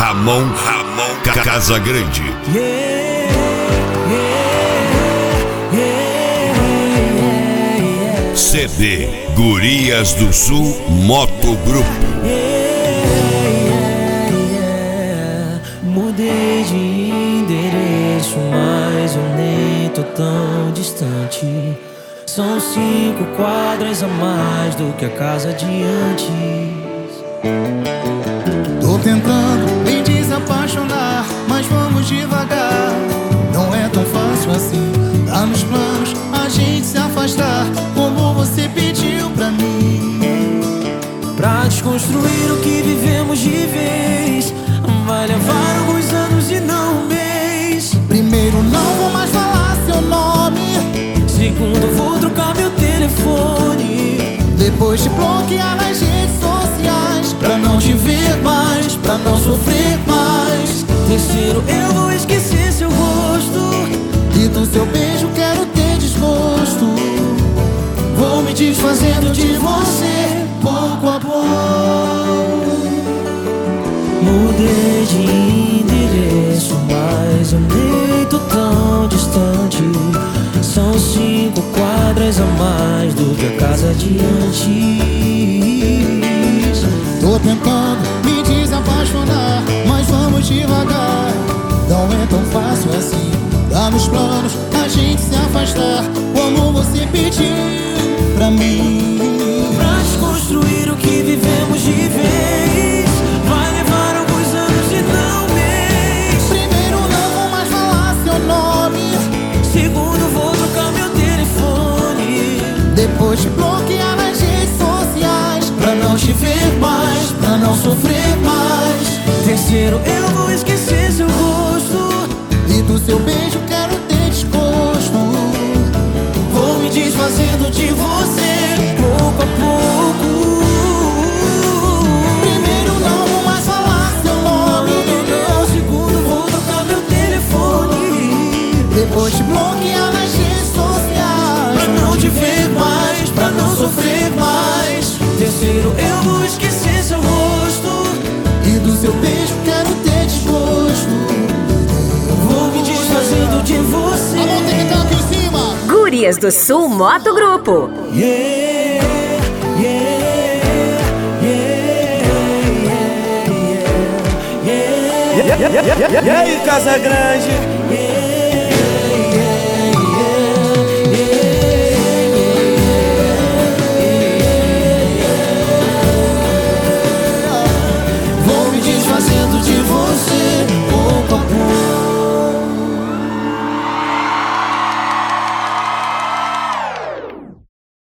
Ramon Casagrande. CD Gurias do Sul Moto Grupo. Mudei de endereço, mas eu nem tô tão distante. São 5 quadras a mais do que a casa de antes. Tô tentando me desapaixonar, mas vamos devagar. Não é tão fácil assim. Tá nos planos a gente se afastar, como você pediu pra mim. Pra desconstruir o que vivemos de vez, vai levar alguns anos e não um mês. Primeiro, não vou mais falar seu nome. Segundo, vou trocar meu telefone. Depois te bloquear nas redes sociais, pra não te ver mais, pra não sofrer mais. Terceiro, eu vou esquecer seu rosto, e do seu beijo quero ter desgosto. Vou me desfazendo de você, pouco a pouco. Mudei de endereço, mas eu nem tô tão distante. São 5 quadras a mais do que a casa de antes. Tô tentando me desapaixonar, mas vamos devagar. Não é tão fácil assim. Tá nos planos a gente se afastar, como você pediu pra mim. Pra desconstruir o que vivemos de vez, vai levar alguns anos e não um mês. Primeiro, não vou mais falar seu nome. Segundo, vou trocar meu telefone. Depois te bloquear nas redes sociais, pra não te ver mais, pra não sofrer mais. Terceiro, eu vou esquecer seu rosto, e do seu beijo quero ter desgosto. vou me desfazendo de você, pouco a pouco. Primeiro, não vou mais falar seu nome. Segundo, vou trocar meu telefone. Depois te bloquear nas redes sociais, Pra não te ver mais, pra não sofrer mais. Terceiro, eu vou esquecer seu rosto, e do seu beijo quero ter desgosto. vou me desfazendo de você. A mão tem que estar aqui em cima. Gurias do Sul Moto Grupo. Yeah, yeah, yeah, yeah, yeah, E aí, Casagrande? yeah.